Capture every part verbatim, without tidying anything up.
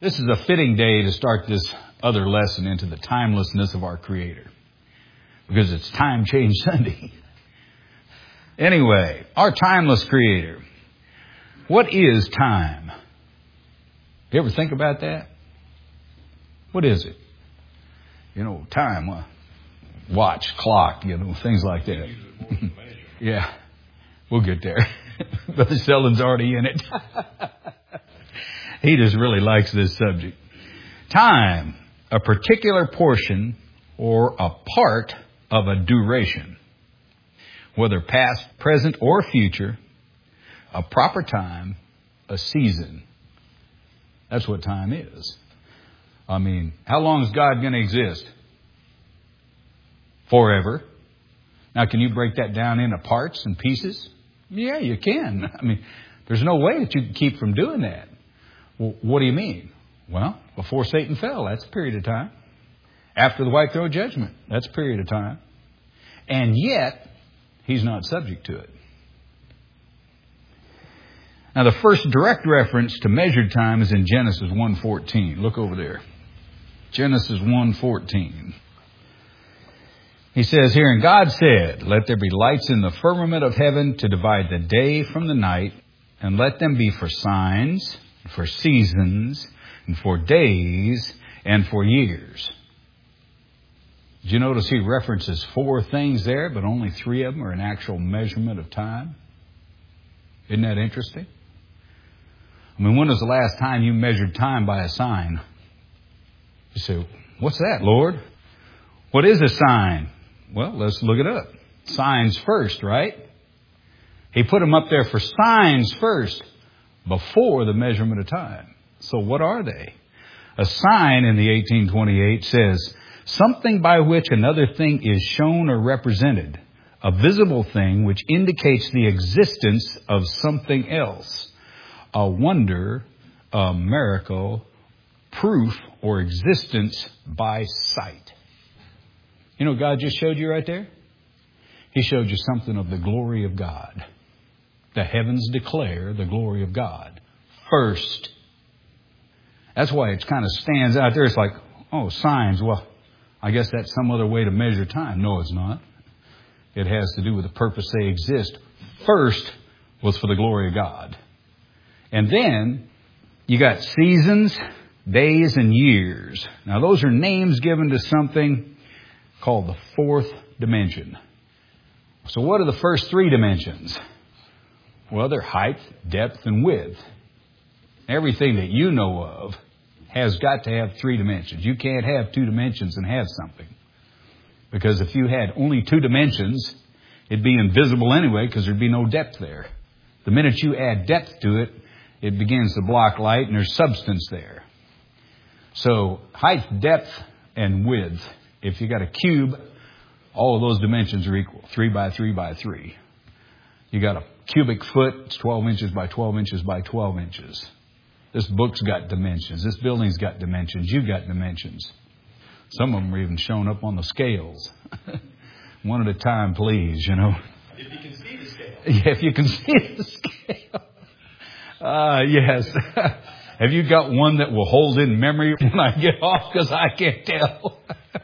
This is a fitting day to start this other lesson into the timelessness of our Creator, because it's Time Change Sunday. Anyway, our timeless Creator. What is time? You ever think about that? What is it? You know, time, uh, watch, clock, you know, things like that. Yeah, we'll get there. Brother Selden's already in it. He just really likes this subject. Time, a particular portion or a part of a duration, whether past, present, or future, a proper time, a season. That's what time is. I mean, how long is God going to exist? Forever. Now, can you break that down into parts and pieces? Yeah, you can. I mean, there's no way that you can keep from doing that. Well, what do you mean? Well, before Satan fell, that's a period of time. After the white throne judgment, that's a period of time. And yet, he's not subject to it. Now, the first direct reference to measured time is in Genesis one fourteen. Look over there. Genesis one fourteen. He says here, "And God said, let there be lights in the firmament of heaven to divide the day from the night, and let them be for signs, for seasons, and for days, and for years." Did you notice he references four things there, but only three of them are an actual measurement of time? Isn't that interesting? I mean, when was the last time you measured time by a sign? You say, what's that, Lord? What is a sign? Well, let's look it up. Signs first, right? He put them up there for signs first, before the measurement of time. So what are they? A sign in the eighteen twenty-eight says, something by which another thing is shown or represented. A visible thing which indicates the existence of something else. A wonder, a miracle, proof or existence by sight. You know what God just showed you right there? He showed you something of the glory of God. The heavens declare the glory of God first. That's why it kind of stands out there. It's like, oh, signs. Well, I guess that's some other way to measure time. No, it's not. It has to do with the purpose they exist. First was for the glory of God. And then you got seasons, days, and years. Now, those are names given to something called the fourth dimension. So what are the first three dimensions? Well, they're height, depth, and width. Everything that you know of has got to have three dimensions. You can't have two dimensions and have something. Because if you had only two dimensions, it'd be invisible anyway because there'd be no depth there. The minute you add depth to it, it begins to block light and there's substance there. So height, depth, and width. If you got a cube, all of those dimensions are equal. Three by three by three. You got a cubic foot, it's twelve inches by twelve inches by twelve inches. This book's got dimensions. This building's got dimensions. You've got dimensions. Some of them are even shown up on the scales. One at a time, please, you know. If you can see the scale. Yeah, if you can see the scale. Ah, uh, yes. Have you got one that will hold in memory when I get off? Because I can't tell.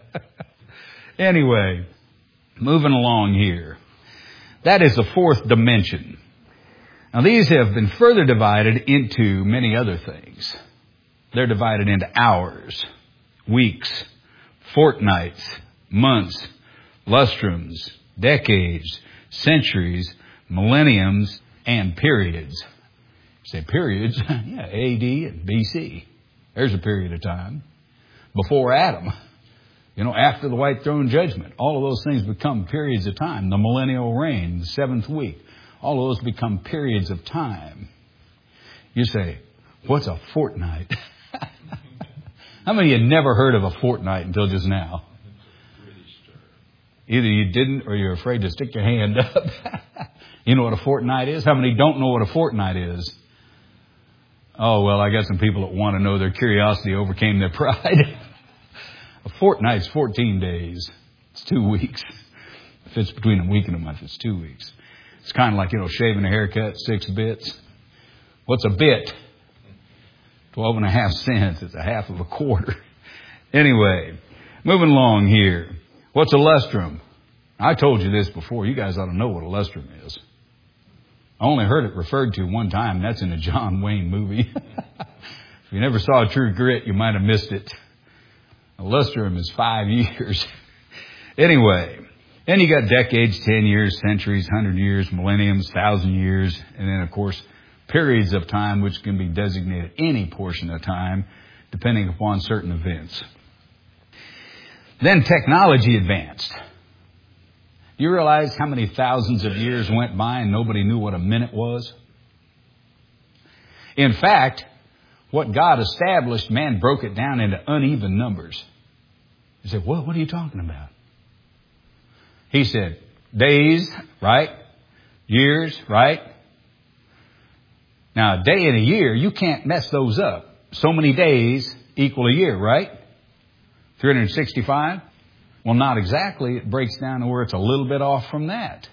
Anyway, moving along here. That is the fourth dimension. Now, these have been further divided into many other things. They're divided into hours, weeks, fortnights, months, lustrums, decades, centuries, millenniums, and periods. You say periods? Yeah, A D and B C. There's a period of time. Before Adam. You know, after the white throne judgment. All of those things become periods of time. The millennial reign, the seventh week. All of those become periods of time. You say, what's a fortnight? How many of you never heard of a fortnight until just now? Either you didn't or you're afraid to stick your hand up. You know what a fortnight is? How many don't know what a fortnight is? Oh, well, I got some people that want to know. Their curiosity overcame their pride. A fortnight's fourteen days. It's two weeks. If it's between a week and a month, it's two weeks. It's kind of like, you know, shaving a haircut, six bits. What's a bit? Twelve and a half cents. It's a half of a quarter. Anyway, moving along here. What's a lustrum? I told you this before. You guys ought to know what a lustrum is. I only heard it referred to one time, and that's in a John Wayne movie. If you never saw True Grit, you might have missed it. A lustrum is five years. Anyway, then you got decades, ten years, centuries, hundred years, millenniums, thousand years, and then, of course, periods of time which can be designated any portion of time depending upon certain events. Then technology advanced. Do you realize how many thousands of years went by and nobody knew what a minute was? In fact, what God established, man broke it down into uneven numbers. You say, well, what are you talking about? He said, days, right? Years, right? Now, a day and a year, you can't mess those up. So many days equal a year, right? three hundred sixty-five? Well, not exactly. It breaks down to where it's a little bit off from that.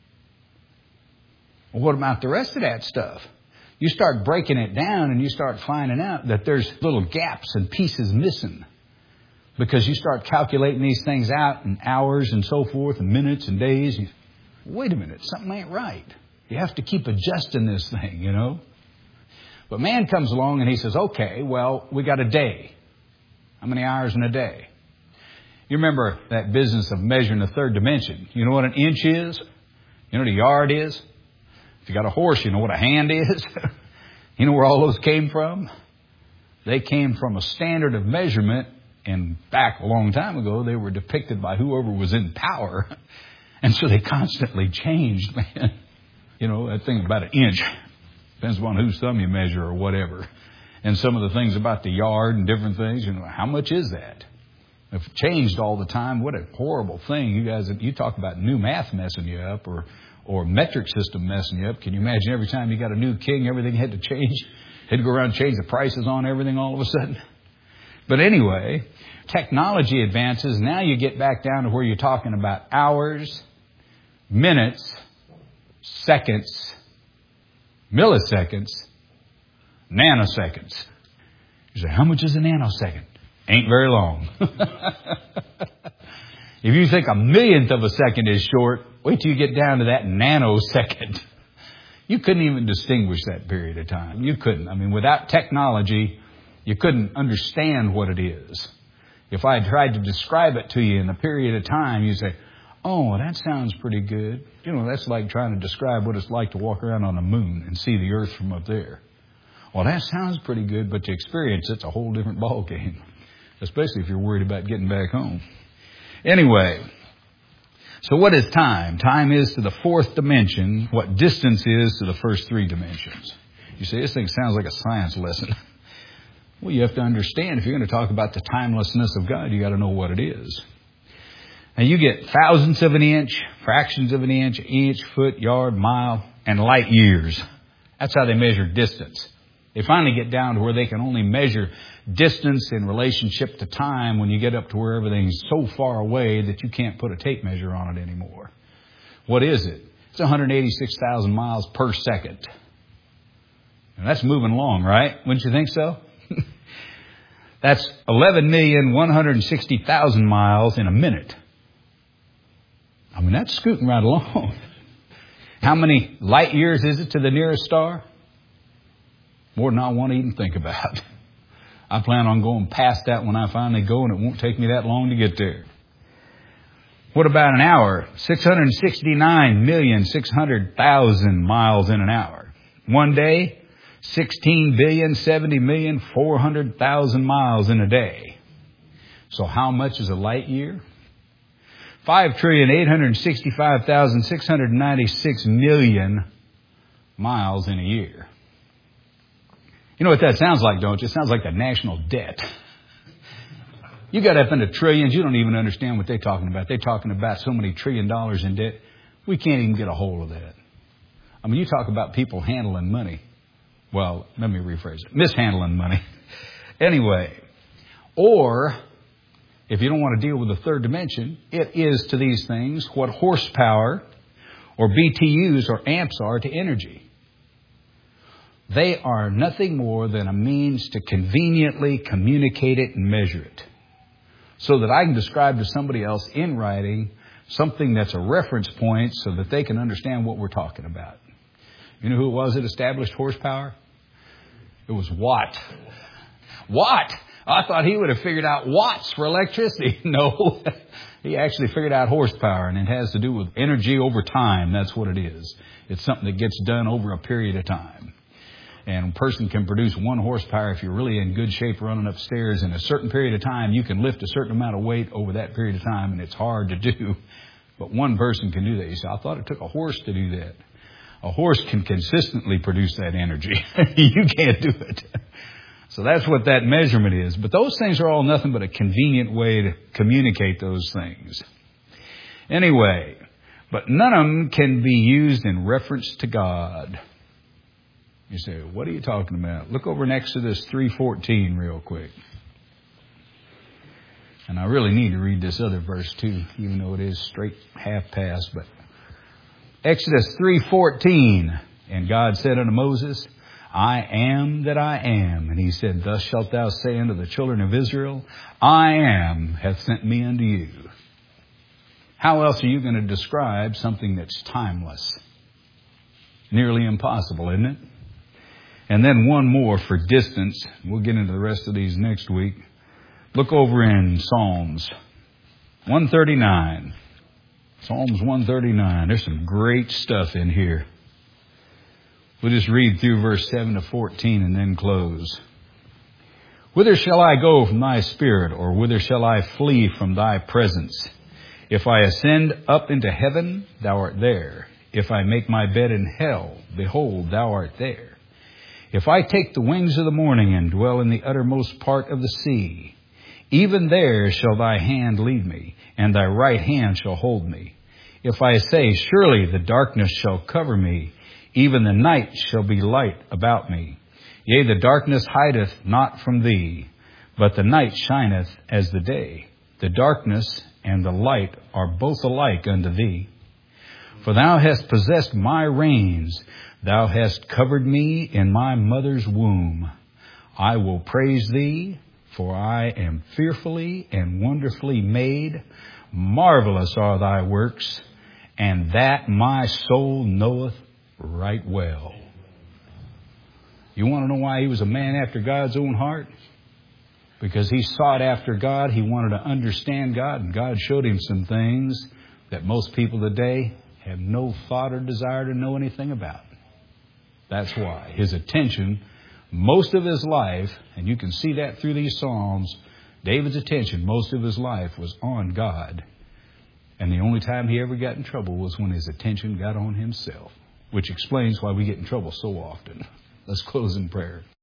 Well, what about the rest of that stuff? You start breaking it down and you start finding out that there's little gaps and pieces missing. Because you start calculating these things out in hours and so forth and minutes and days. You, Wait a minute, something ain't right. You have to keep adjusting this thing, you know. But man comes along and he says, okay, well, we got a day. How many hours in a day? You remember that business of measuring the third dimension. You know what an inch is? You know what a yard is? If you got a horse, you know what a hand is? You know where all those came from? They came from a standard of measurement, and back a long time ago, they were depicted by whoever was in power. And so they constantly changed, man. You know, that thing about an inch. Depends upon whose thumb you measure or whatever. And some of the things about the yard and different things, you know, how much is that? If it changed all the time, what a horrible thing. You guys, you talk about new math messing you up or, or metric system messing you up. Can you imagine every time you got a new king, everything had to change? Had to go around and change the prices on everything all of a sudden. But anyway, technology advances. Now you get back down to where you're talking about hours, minutes, seconds, milliseconds, nanoseconds. You say, how much is a nanosecond? Ain't very long. If you think a millionth of a second is short, wait till you get down to that nanosecond. You couldn't even distinguish that period of time. You couldn't. I mean, without technology, you couldn't understand what it is. If I tried to describe it to you in a period of time, you'd say, oh, that sounds pretty good. You know, that's like trying to describe what it's like to walk around on the moon and see the earth from up there. Well, that sounds pretty good, but to experience it's a whole different ballgame, especially if you're worried about getting back home. Anyway, so what is time? Time is to the fourth dimension what distance is to the first three dimensions. You say, this thing sounds like a science lesson. Well, you have to understand, if you're going to talk about the timelessness of God, you got to know what it is. And you get thousandths of an inch, fractions of an inch, inch, foot, yard, mile, and light years. That's how they measure distance. They finally get down to where they can only measure distance in relationship to time when you get up to where everything's so far away that you can't put a tape measure on it anymore. What is it? It's one hundred eighty-six thousand miles per second. And that's moving along, right? Wouldn't you think so? That's eleven million one hundred sixty thousand miles in a minute. I mean, that's scooting right along. How many light years is it to the nearest star? More than I want to even think about. I plan on going past that when I finally go, and it won't take me that long to get there. What about an hour? six hundred sixty-nine million six hundred thousand miles in an hour. One day, sixteen billion seventy million four hundred thousand miles in a day. So how much is a light year? five trillion eight hundred sixty-five thousand six hundred ninety-six million miles in a year. You know what that sounds like, don't you? It sounds like the national debt. You got up into trillions, you don't even understand what they're talking about. They're talking about so many trillion dollars in debt. We can't even get a hold of that. I mean, you talk about people handling money. Well, let me rephrase it. Mishandling money. Anyway, or if you don't want to deal with the third dimension, it is to these things what horsepower or B T Us or amps are to energy. They are nothing more than a means to conveniently communicate it and measure it, so that I can describe to somebody else in writing something that's a reference point so that they can understand what we're talking about. You know who it was that established horsepower? It was Watt. Watt! I thought he would have figured out watts for electricity. No, he actually figured out horsepower, and it has to do with energy over time. That's what it is. It's something that gets done over a period of time. And a person can produce one horsepower if you're really in good shape running upstairs. In a certain period of time, you can lift a certain amount of weight over that period of time, and it's hard to do. But one person can do that. You say, I thought it took a horse to do that. A horse can consistently produce that energy. You can't do it. So that's what that measurement is. But those things are all nothing but a convenient way to communicate those things. Anyway, but none of them can be used in reference to God. You say, what are you talking about? Look over in Exodus three fourteen real quick. And I really need to read this other verse too, even though it is straight half past. But Exodus three fourteen, and God said unto Moses, I am that I am. And he said, thus shalt thou say unto the children of Israel, I am hath sent me unto you. How else are you going to describe something that's timeless? Nearly impossible, isn't it? And then one more for distance. We'll get into the rest of these next week. Look over in Psalms one thirty-nine. Psalms one thirty-nine. There's some great stuff in here. We'll just read through verse seven to fourteen and then close. Whither shall I go from thy spirit, or whither shall I flee from thy presence? If I ascend up into heaven, thou art there. If I make my bed in hell, behold, thou art there. If I take the wings of the morning and dwell in the uttermost part of the sea, even there shall thy hand lead me, and thy right hand shall hold me. If I say, surely the darkness shall cover me, even the night shall be light about me. Yea, the darkness hideth not from thee, but the night shineth as the day. The darkness and the light are both alike unto thee. For thou hast possessed my reins. Thou hast covered me in my mother's womb. I will praise thee, for I am fearfully and wonderfully made. Marvelous are thy works, and that my soul knoweth right well. You want to know why he was a man after God's own heart? Because he sought after God. He wanted to understand God, and God showed him some things that most people today have no thought or desire to know anything about. That's why his attention, most of his life, and you can see that through these Psalms, David's attention, most of his life was on God. And the only time he ever got in trouble was when his attention got on himself, which explains why we get in trouble so often. Let's close in prayer.